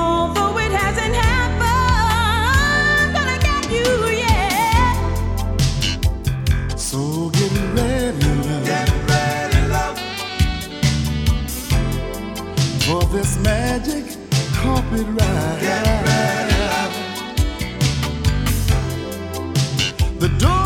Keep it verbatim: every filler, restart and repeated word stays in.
although it hasn't happened, gonna get you, yeah. So get ready, love. Get ready, love. For this magic carpet ride. Get ready, love. The door